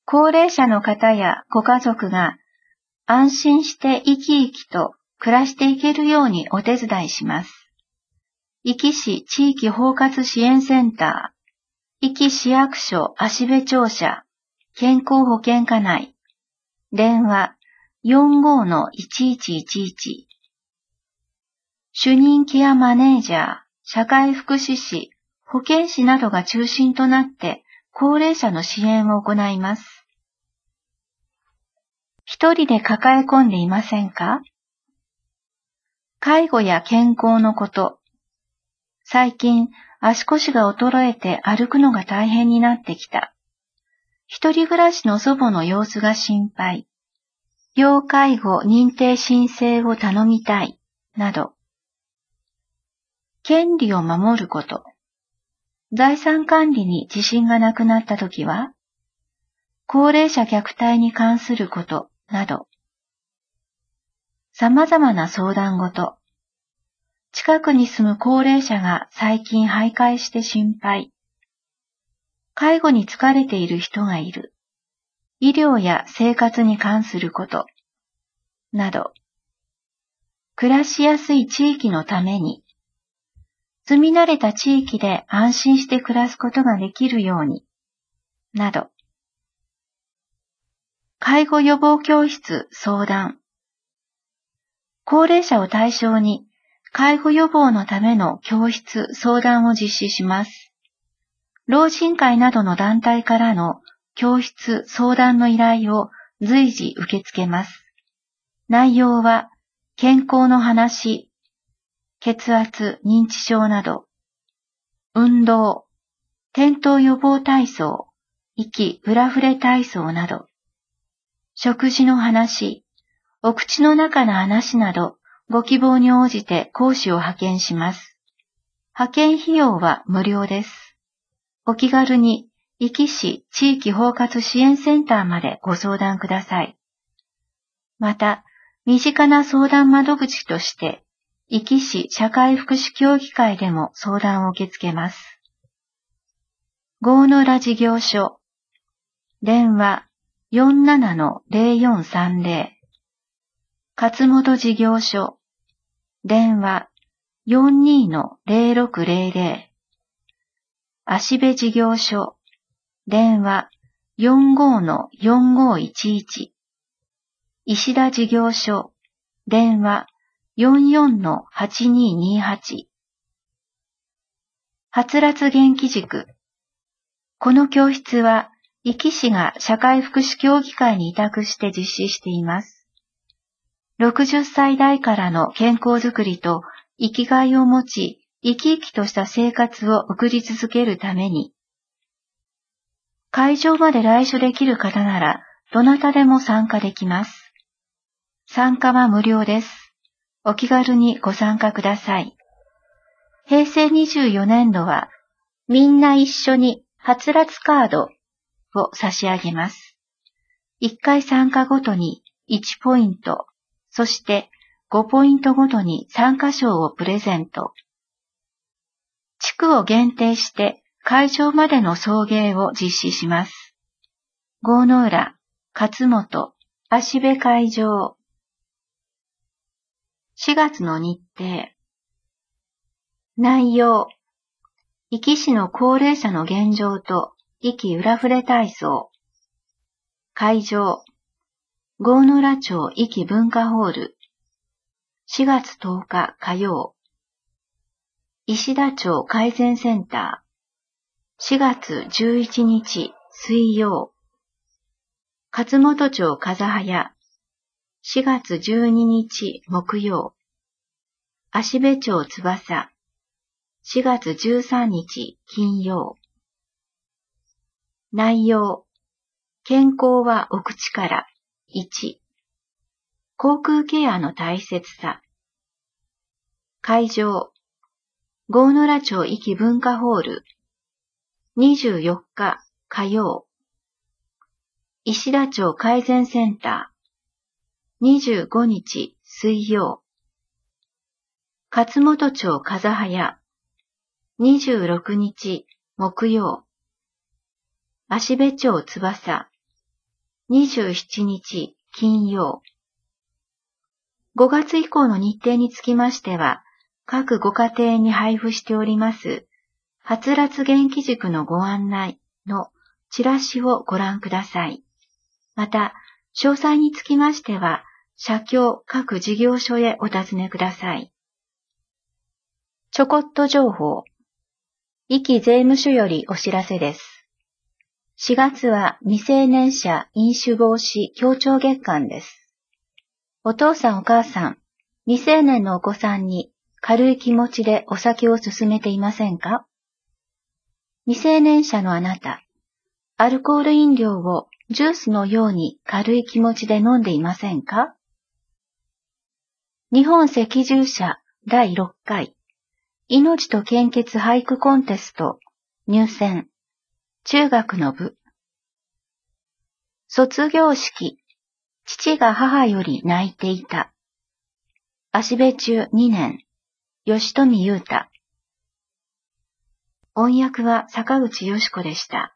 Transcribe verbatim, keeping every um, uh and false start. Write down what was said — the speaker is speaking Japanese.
高齢者の方やご家族が安心して生き生きと暮らしていけるようにお手伝いします。壱岐市地域包括支援センター、壱岐市役所芦部庁舎、健康保険課内、電話 よんごーのいちいちいちいち。主任ケアマネージャー、社会福祉士、保健師などが中心となって高齢者の支援を行います。一人で抱え込んでいませんか？介護や健康のこと。最近、足腰が衰えて歩くのが大変になってきた。一人暮らしの祖母の様子が心配。要介護認定申請を頼みたい。など。権利を守ること。財産管理に自信がなくなったときは、高齢者虐待に関すること。など、様々な相談事。近くに住む高齢者が最近徘徊して心配。介護に疲れている人がいる。医療や生活に関すること。など、暮らしやすい地域のために、住み慣れた地域で安心して暮らすことができるように。など、介護予防教室相談。高齢者を対象に介護予防のための教室相談を実施します。老人会などの団体からの教室相談の依頼を随時受け付けます。内容は健康の話、血圧、認知症など、運動、転倒予防体操、息ブラフレ体操など、食事の話、お口の中の話など、ご希望に応じて講師を派遣します。派遣費用は無料です。お気軽に、壱岐市地域包括支援センターまでご相談ください。また、身近な相談窓口として、壱岐市社会福祉協議会でも相談を受け付けます。郷野良事業所、電話 よんななのゼロよんさんゼロ、勝本事業所、電話 よんにのゼロろくゼロゼロ、芦部事業所、電話 よんごーのよんごーいちいち、石田事業所、電話 よんよんのはちにーにーはち。はつらつ元気塾。この教室は、壱岐市が社会福祉協議会に委託して実施しています。ろくじゅっさい代からの健康づくりと生きがいを持ち、生き生きとした生活を送り続けるために、会場まで来所できる方なら、どなたでも参加できます。参加は無料です。お気軽にご参加ください。へいせいにじゅうよねんどは、みんな一緒にはつらつカードを差し上げます。いっかい参加ごとにいちポイント、そしてごポイントごとに参加賞をプレゼント。地区を限定して会場までの送迎を実施します。郷野浦、勝本、芦部会場。しがつの日程。内容。壱岐市の高齢者の現状と息裏触れ体操。会場。郷野浦町壱岐文化ホール。しがつとおか火曜。石田町改善センター。しがつじゅういちにち水曜。勝本町風早。しがつじゅうににち木曜。芦部町翼。しがつじゅうさんにち金曜。内容。健康はお口から。いち。口腔ケアの大切さ。会場。郷野浦町壱岐文化ホール。にじゅうよっか火曜。石田町改善センター。にじゅうごにち水曜。勝本町風早。にじゅうろくにち木曜。芦部町翼。 にじゅうしちにち金曜。ごがつ以降の日程につきましては、各ご家庭に配布しております、はつらつ元気塾のご案内のチラシをご覧ください。また、詳細につきましては、社協各事業所へお尋ねください。ちょこっと情報。壱岐税務署よりお知らせです。しがつは未成年者飲酒防止協調月間です。お父さんお母さん、未成年のお子さんに軽い気持ちでお酒を勧めていませんか？未成年者のあなた、アルコール飲料をジュースのように軽い気持ちで飲んでいませんか？日本赤十社だいろっかい命と献血俳句コンテスト入選中学の部。卒業式、父が母より泣いていた。芦部中にねん、吉富裕太。音訳は坂口よし子でした。